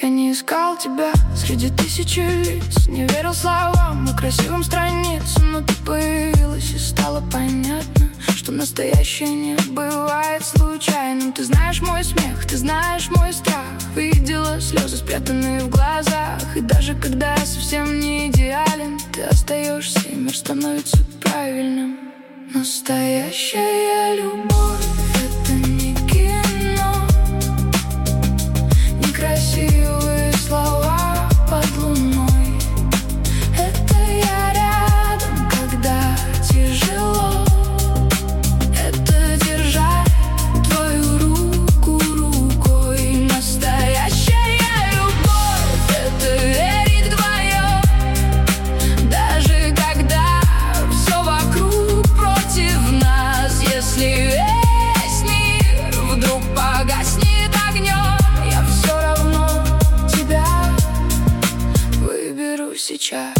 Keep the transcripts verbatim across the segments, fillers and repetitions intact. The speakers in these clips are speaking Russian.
Я не искал тебя среди тысячи лиц, не верил словам и красивым страницам, но ты появилась и стало понятно, что настоящее не бывает случайным. Ты знаешь мой смех, ты знаешь мой страх, видела слезы, спрятанные в глазах. И даже когда я совсем не идеален, ты остаешься, и мир становится правильным. Настоящая любовь — это не кино, некрасивые слова под луной. Это я рядом, когда тяжело. Это держать твою руку рукой. Настоящая любовь — это верить вдвоем, даже когда все вокруг против нас. Если весь мир вдруг погаснет огнем, я все равно тебя выберу сейчас.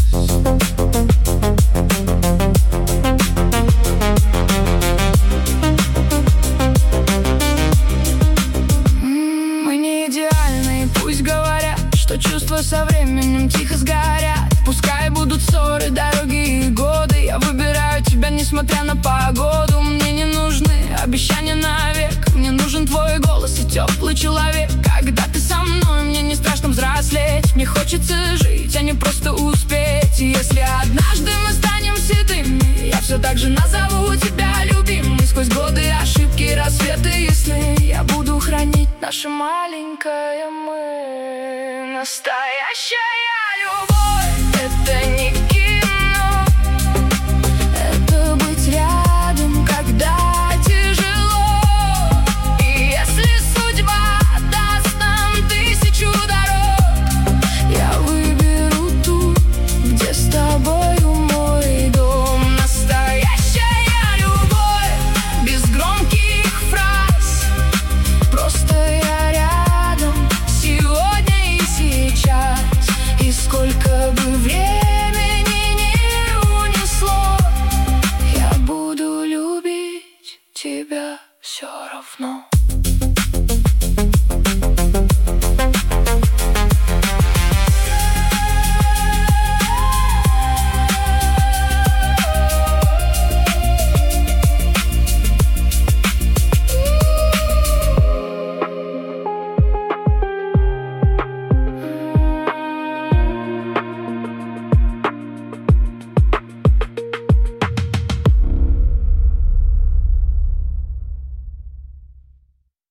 Мы не идеальны, пусть говорят, что чувства со временем тихо сгорят. Пускай будут ссоры, дороги и годы, я выбираю тебя, несмотря на погоду. Мне не нужны обещания навек, мне нужен твой голос и теплый человек. Когда ты со мной, мне не страшно взрослеть. Мне хочется жить, а не просто успеть. И если однажды мы станем седыми, я все так же назову тебя любимой. Сквозь годы, ошибки, рассветы и сны я буду хранить наше маленькое мы. Настоящая